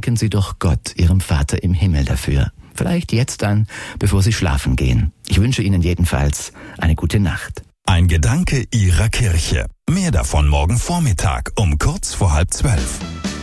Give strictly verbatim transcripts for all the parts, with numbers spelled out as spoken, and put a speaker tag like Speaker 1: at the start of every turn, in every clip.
Speaker 1: danken Sie doch Gott, Ihrem Vater im Himmel dafür. Vielleicht jetzt dann, bevor Sie schlafen gehen. Ich wünsche Ihnen jedenfalls eine gute Nacht.
Speaker 2: Ein Gedanke Ihrer Kirche. Mehr davon morgen Vormittag um kurz vor halb zwölf.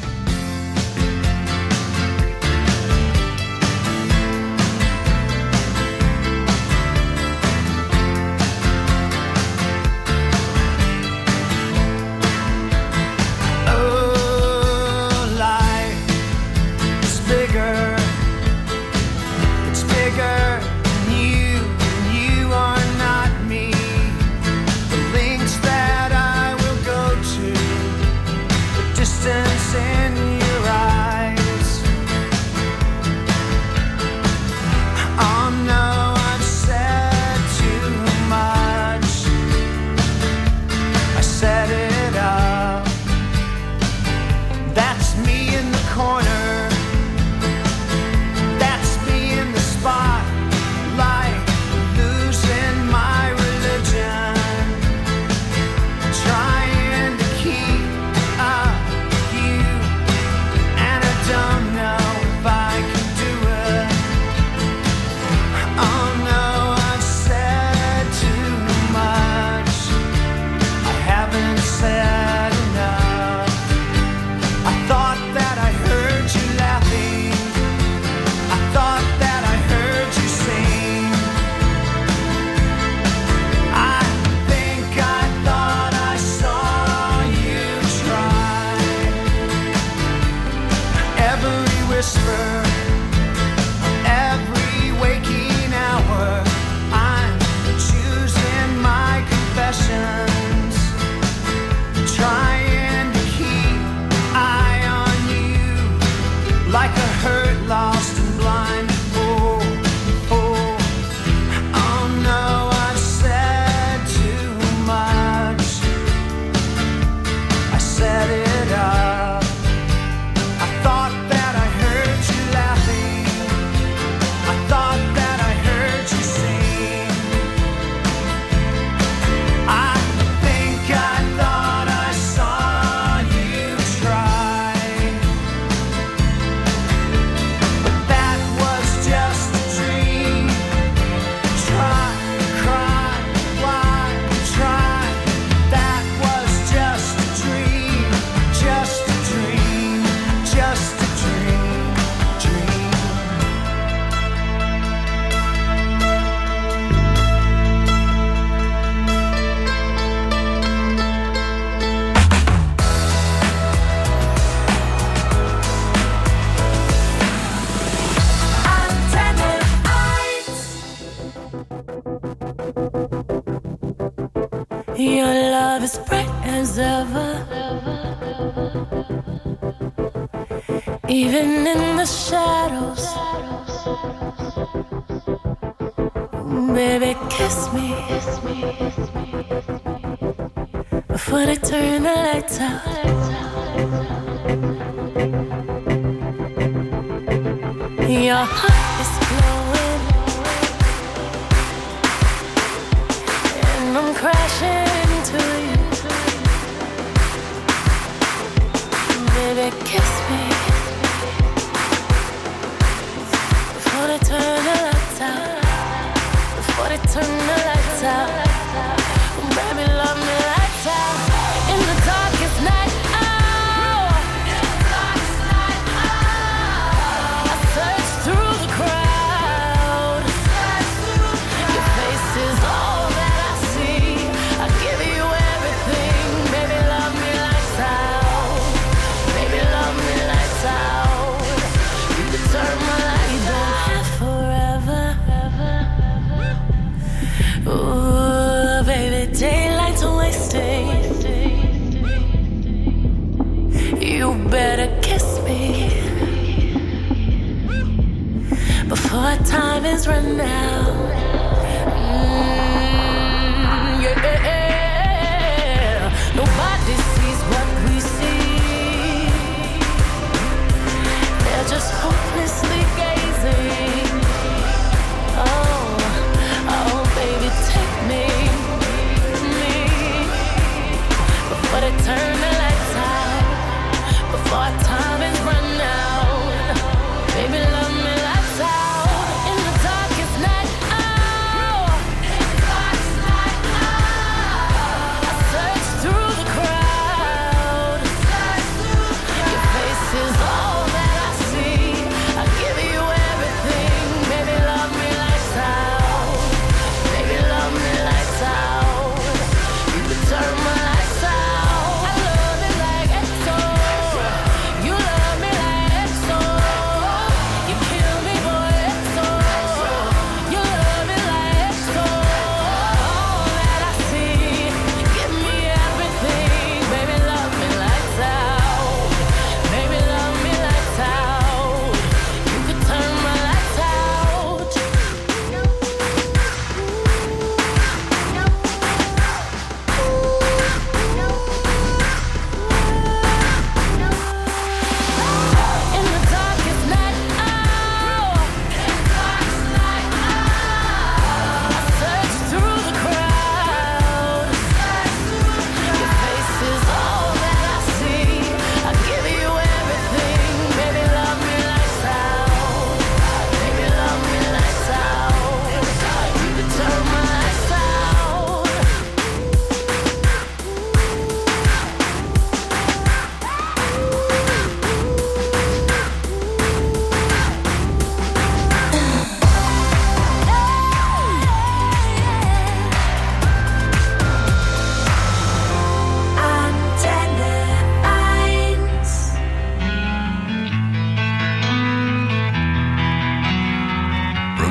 Speaker 3: Your love is bright as ever, even in the shadows. Baby, kiss me before they turn the lights out. Your heart is glowing, and I'm crashing into you. Baby, kiss me before they turn the lights out. Before they turn the lights out. Baby, love me lights out. In the darkest night, oh, in the darkest night, oh, I search through the crowd. Your face is all that I see. I give you everything. Baby, love me lights out. Baby, love me lights out. You can turn my lights out forever. Ooh, baby, daylight's wasting. You better kiss me before time is run out. Mm, yeah. Nobody sees what we see. They're just hopelessly gazing. Oh, oh, baby, take me, me, before they turn the lights out, before time is run out.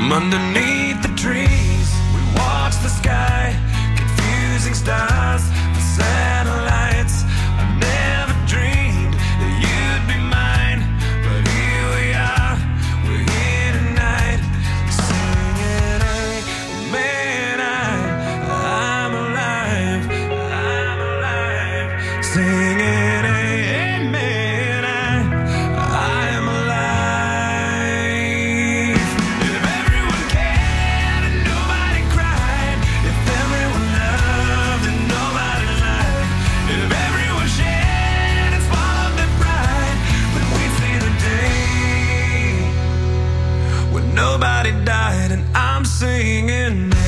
Speaker 4: From underneath the trees, we watch the sky, confusing stars for satellites. I never dreamed that you'd be mine, but here we are, we're here tonight, singing, amen, I, I'm alive, I'm alive, singing, amen, I, I am alive. If everyone cared and nobody cried, if everyone loved and nobody lied, if everyone shared and swallowed their pride, then we'd see the day when nobody died. And I'm singing